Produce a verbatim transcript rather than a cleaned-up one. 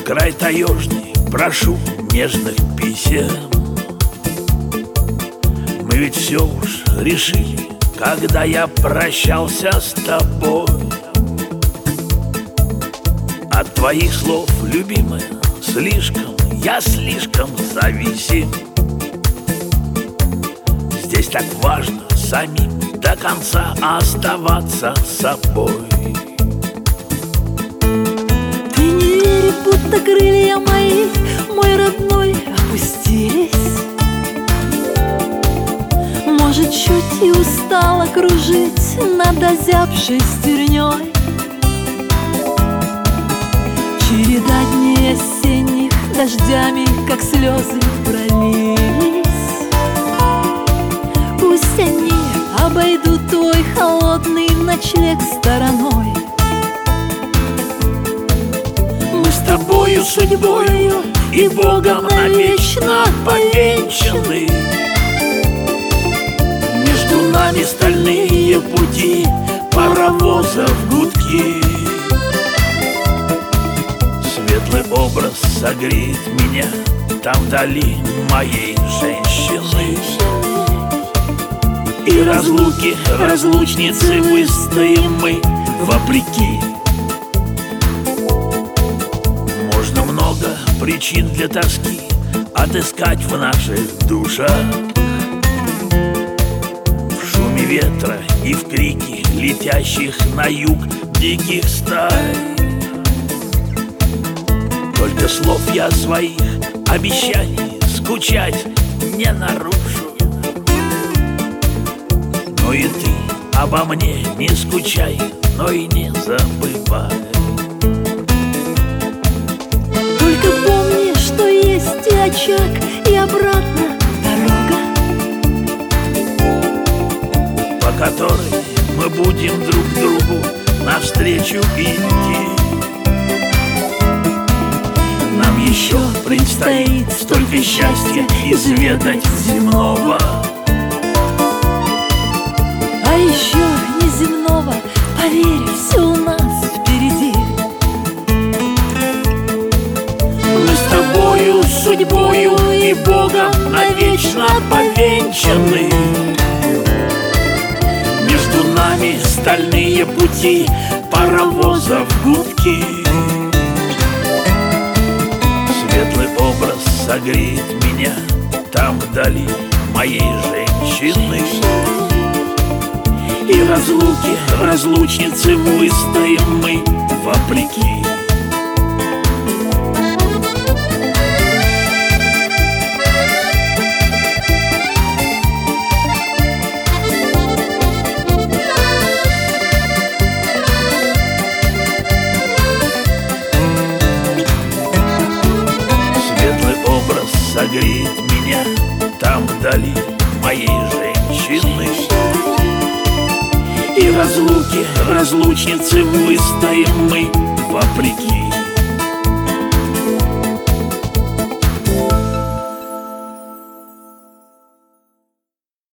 край таежный прошу нежных писем. Мы ведь все уж решили, когда я прощался с тобой. От твоих слов, любимая, слишком, я слишком зависим. Здесь так важно самим до конца оставаться собой. Ты не веришь, будто крылья мои, мой родной, опустились. Может, чуть и устала кружить над озябшей стерней. Череда дней осенних дождями, как слезы, пролились. Пусть они обойдут твой холодный ночлег стороной. Мы с тобою судьбою и Богом навечно повенчаны. Между нами стальные пути паровозов гудки. Светлый образ согреет меня там вдали моей женщины. И разлуки, разлучницы выстоим мы вопреки. Можно много причин для тоски отыскать в наших душах. В шуме ветра и в крике летящих на юг диких стай. Только слов я своих обещаний скучать не нарушу. Но и ты обо мне не скучай, но и не забывай. Только помни, что есть и очаг, и обратно дорога, по которой мы будем друг другу навстречу идти. Нам еще предстоит столько счастья изведать земного. а еще неземного, поверь, все у нас впереди. Мы с тобою, судьбою и Богом навечно повенчаны. Между нами стальные пути паровозов гудки. Светлый образ согреет меня там вдали моей женщины. И разлуки, разлучницы выстоим мы вопреки. Светлый образ согреет меня там вдали моей женщины. И разлуки, разлучницы выстоим мы вопреки.